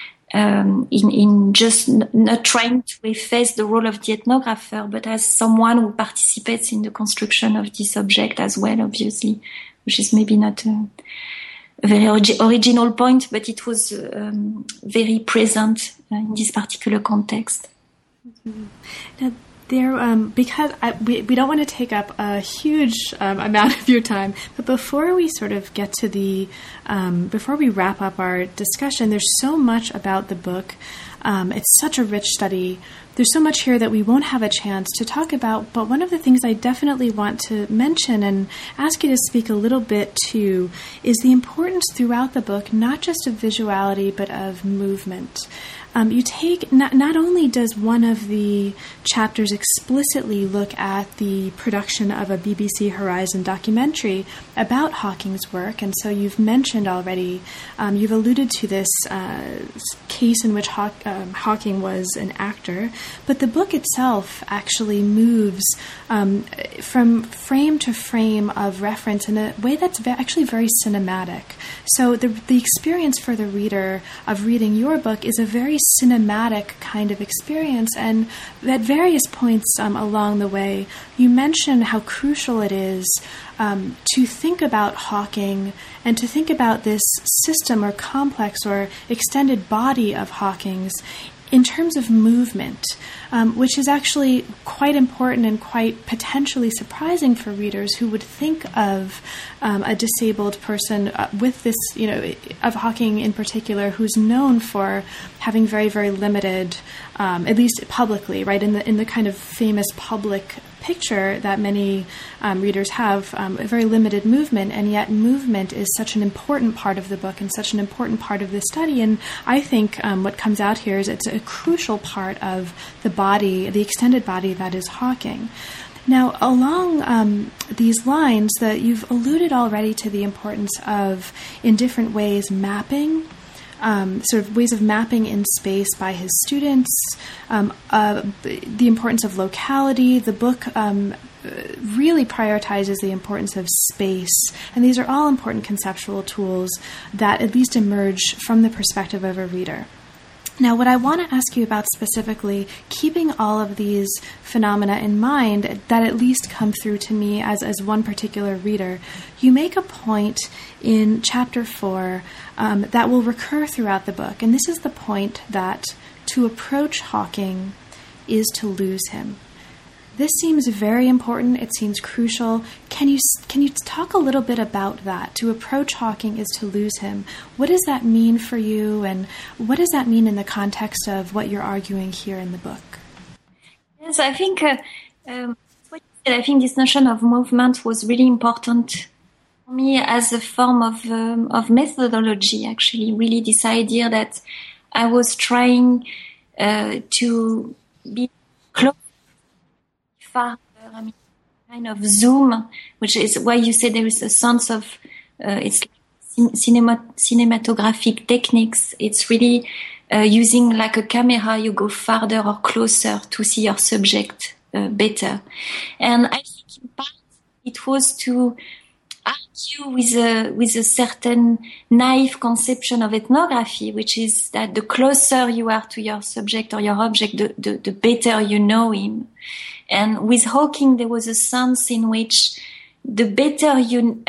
In just not trying to efface the role of the ethnographer, but as someone who participates in the construction of this object as well, obviously, which is maybe not a very original point, but it was very present in this particular context. Mm-hmm. Now, there, because we don't want to take up a huge amount of your time, but before we sort of get to before we wrap up our discussion, there's so much about the book. It's such a rich study. There's so much here that we won't have a chance to talk about, but one of the things I definitely want to mention and ask you to speak a little bit to is the importance throughout the book, not just of visuality, but of movement. You take, not only does one of the chapters explicitly look at the production of a BBC Horizon documentary about Hawking's work, and so you've mentioned already, you've alluded to this case in which Hawking was an actor, but the book itself actually moves from frame to frame of reference in a way that's actually very cinematic. So the experience for the reader of reading your book is a very cinematic kind of experience, and at various points along the way, you mention how crucial it is to think about Hawking and to think about this system or complex or extended body of Hawking's in terms of movement, which is actually quite important and quite potentially surprising for readers who would think of a disabled person with this, of Hawking in particular, who's known for having very, very limited, at least publicly, right, in the kind of famous public picture that many readers have, a very limited movement, and yet movement is such an important part of the book and such an important part of the study. And I think what comes out here is it's a crucial part of the body, the extended body that is Hawking. Now, along these lines, that you've alluded already to the importance of, in different ways, mapping, sort of ways of mapping in space by his students, the importance of locality. The book really prioritizes the importance of space, and these are all important conceptual tools that at least emerge from the perspective of a reader. Now, what I want to ask you about specifically, keeping all of these phenomena in mind that at least come through to me as one particular reader, you make a point in Chapter 4 that will recur throughout the book. And this is the point that to approach Hawking is to lose him. This seems very important. It seems crucial. Can you talk a little bit about that? To approach Hawking is to lose him. What does that mean for you, and what does that mean in the context of what you're arguing here in the book? Yes, I think I think this notion of movement was really important for me as a form of methodology. Actually, really this idea that I was trying to be close. I kind of zoom, which is why you say there is a sense of it's cinematographic techniques. It's really using like a camera, you go farther or closer to see your subject better. And I think in part it was to argue with a certain naive conception of ethnography, which is that the closer you are to your subject or your object, the better you know him. And with Hawking, there was a sense in which the better you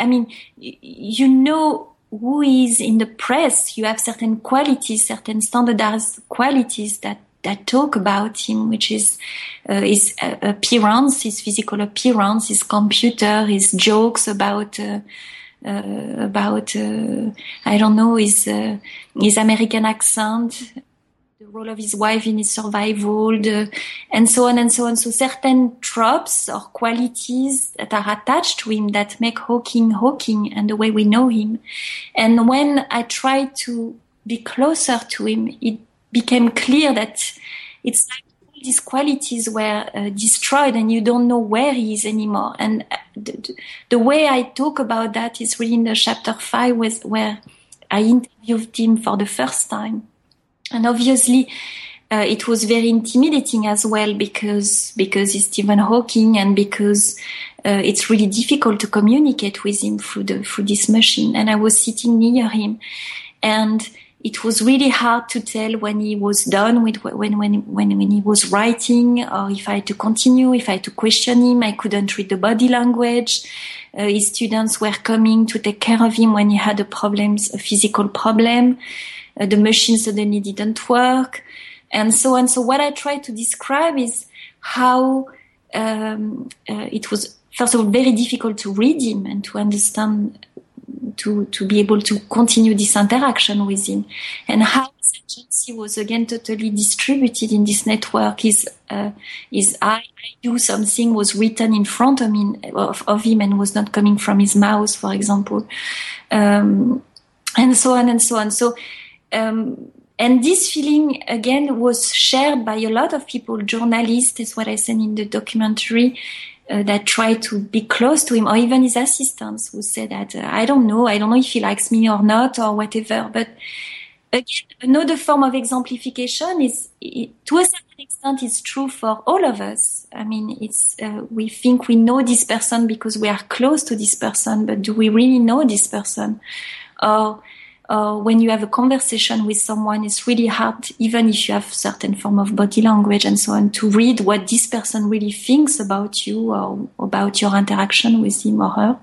know who is in the press, you have certain qualities, certain standardized qualities that talk about him, which is his appearance, his physical appearance, his computer, his jokes about I don't know, his American accent, the role of his wife in his survival, and so on and so on. So certain tropes or qualities that are attached to him that make Hawking and the way we know him. And when I tried to be closer to him, it became clear that it's like all these qualities were destroyed and you don't know where he is anymore. And the way I talk about that is really in the chapter 5 where I interviewed him for the first time. And obviously, it was very intimidating as well because he's Stephen Hawking and because it's really difficult to communicate with him through this machine. And I was sitting near him, and it was really hard to tell when he was done with when he was writing, or if I had to continue, if I had to question him. I couldn't read the body language. His students were coming to take care of him when he had a physical problem. The machine suddenly didn't work, and so on. So what I try to describe is how it was, first of all, very difficult to read him and to understand, to be able to continue this interaction with him, and how his agency was again totally distributed in this network. His I do something was written in front of him and was not coming from his mouth, for example, and so on and so on. So. And this feeling, again, was shared by a lot of people, journalists, is what I said in the documentary, that try to be close to him, or even his assistants who say that, I don't know if he likes me or not, or whatever. But again, another form of exemplification is, to a certain extent, is true for all of us. I mean, it's, we think we know this person because we are close to this person, but do we really know this person? Or when you have a conversation with someone, it's really hard, even if you have certain form of body language and so on, to read what this person really thinks about you or about your interaction with him or her.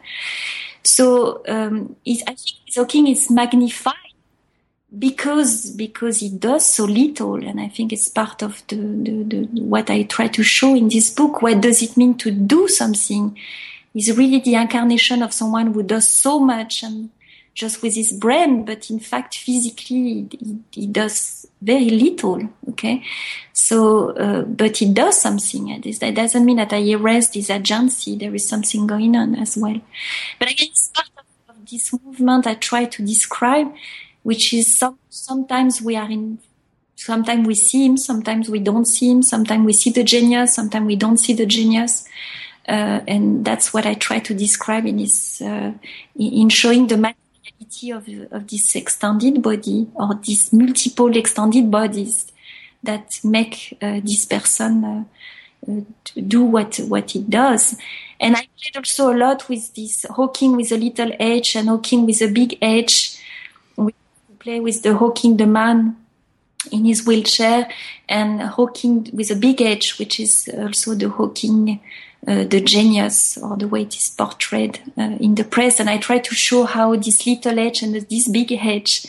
So I think Hawking is magnified because he does so little, and I think it's part of the what I try to show in this book. What does it mean to do something? He's really the incarnation of someone who does so much and just with his brain, but in fact, physically, he does very little, okay? So, but he does something. That doesn't mean that I erased his agency. There is something going on as well. But again, it's part of this movement I try to describe, which is sometimes sometimes we see him, sometimes we don't see him, sometimes we see the genius, sometimes we don't see the genius. And that's what I try to describe in showing the materiality of this extended body, or these multiple extended bodies that make this person do what it does. And I played also a lot with this Hawking with a little h and Hawking with a big H. We play with the Hawking, the man in his wheelchair, and Hawking with a big H, which is also the Hawking, the genius, or the way it is portrayed in the press. And I try to show how this little h and this big h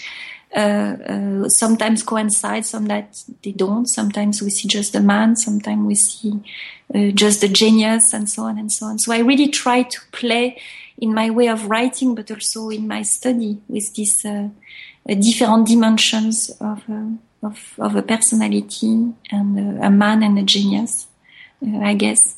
sometimes coincide, sometimes they don't. Sometimes we see just the man, sometimes we see just the genius, and so on and so on. So I really try to play in my way of writing, but also in my study, with these different dimensions of a personality and a man and a genius, I guess.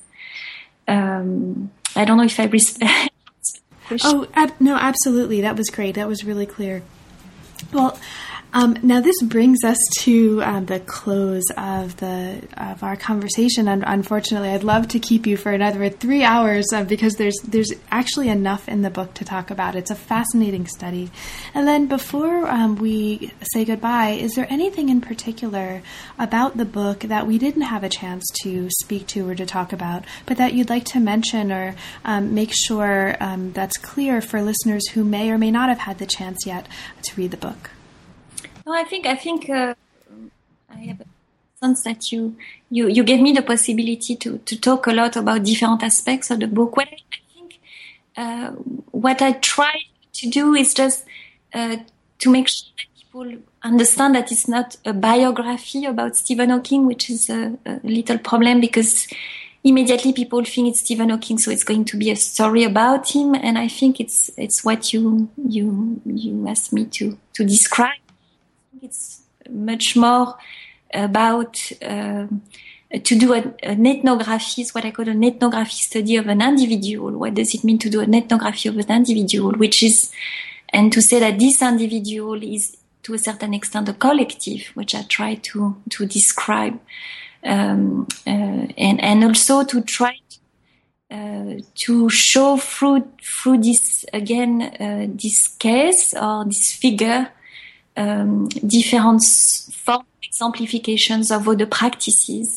I don't know if I respect. Oh, no, absolutely. That was great. That was really clear. Well, Now this brings us to the close of our conversation. And unfortunately, I'd love to keep you for another 3 hours because there's actually enough in the book to talk about. It's a fascinating study. And then before we say goodbye, is there anything in particular about the book that we didn't have a chance to speak to or to talk about, but that you'd like to mention or make sure that's clear for listeners who may or may not have had the chance yet to read the book? No, I think I have a sense that you gave me the possibility to talk a lot about different aspects of the book. What I try to do is just to make sure that people understand that it's not a biography about Stephen Hawking, which is a little problem because immediately people think it's Stephen Hawking, so it's going to be a story about him. And I think it's what you asked me to describe. It's much more about to do an ethnography, is what I call an ethnography study of an individual. What does it mean to do an ethnography of an individual? Which is, and to say that this individual is to a certain extent a collective, which I try to describe, and also to try to show through this again this case or this figure. Different form exemplifications of other practices,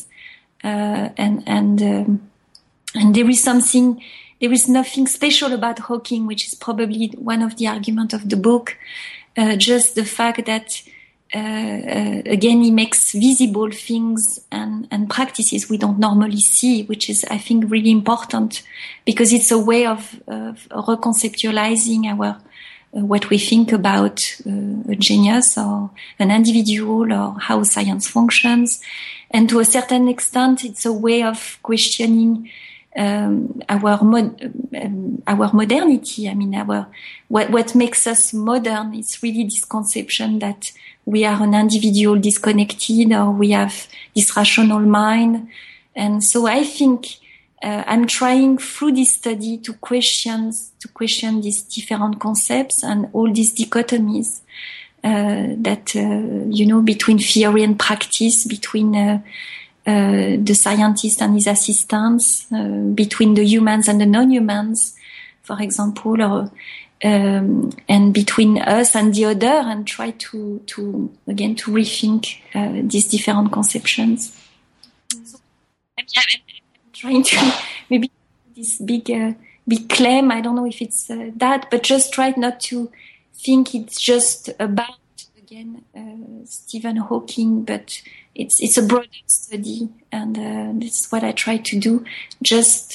and there is nothing special about Hawking, which is probably one of the arguments of the book. Just the fact that again he makes visible things and practices we don't normally see, which is I think really important because it's a way of reconceptualizing our what we think about a genius or an individual or how science functions. And to a certain extent, it's a way of questioning our modernity. I mean, what makes us modern is really this conception that we are an individual disconnected or we have this rational mind. And so I think I'm trying through this study to question these different concepts and all these dichotomies that between theory and practice, between the scientist and his assistants, between the humans and the non-humans, for example, or and between us and the other, and try to rethink these different conceptions. So, I'm trying to maybe this big claim. I don't know if it's that, but just try not to think it's just about Stephen Hawking, but it's a broader study, and this is what I try to do. Just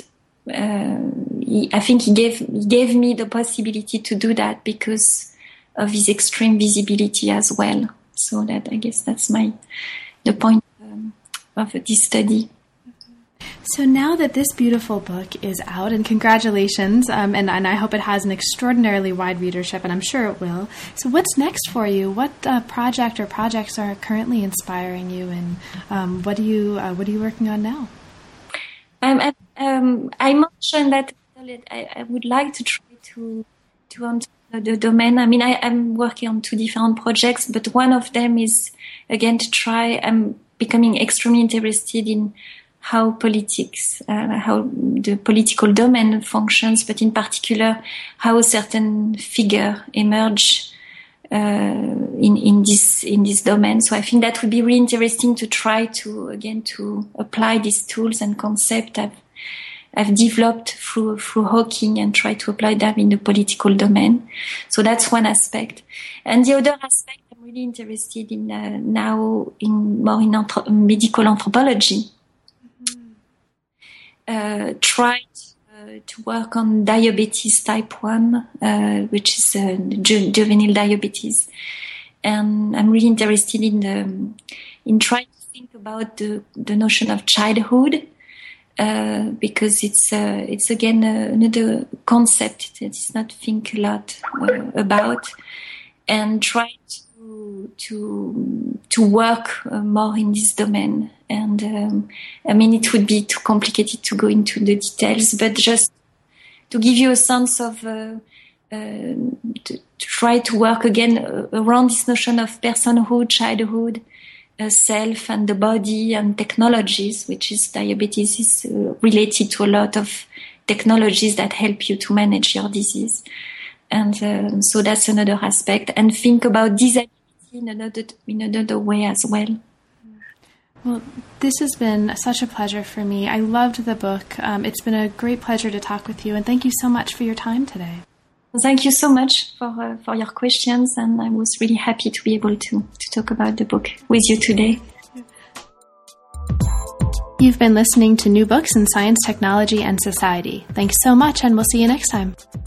I think he gave me the possibility to do that because of his extreme visibility as well. So that I guess that's the point of this study. So now that this beautiful book is out, and congratulations, and I hope it has an extraordinarily wide readership, and I'm sure it will. So what's next for you? What project or projects are currently inspiring you, and what are you working on now? I mentioned that I would like to try to enter the domain. I mean, I'm working on 2 different projects, but one of them is again to try. I'm becoming extremely interested in how politics, how the political domain functions, but in particular how a certain figure emerge in this domain. So I think that would be really interesting to try to apply these tools and concepts I've developed through Hawking and try to apply them in the political domain. So that's one aspect. And the other aspect I'm really interested in now in medical anthropology. Tried to work on diabetes type 1, which is juvenile diabetes, and I'm really interested in trying to think about the notion of childhood, because it's again another concept that is not think a lot about, and try to work more in this domain. And I mean, it would be too complicated to go into the details, but just to give you a sense of to try to work again around this notion of personhood, childhood, self and the body and technologies, which is diabetes is related to a lot of technologies that help you to manage your disease. And so that's another aspect. And think about disability in another way as well. Well, this has been such a pleasure for me. I loved the book. It's been a great pleasure to talk with you, and thank you so much for your time today. Thank you so much for your questions, and I was really happy to be able to talk about the book with you today. You've been listening to New Books in Science, Technology, and Society. Thanks so much, and we'll see you next time.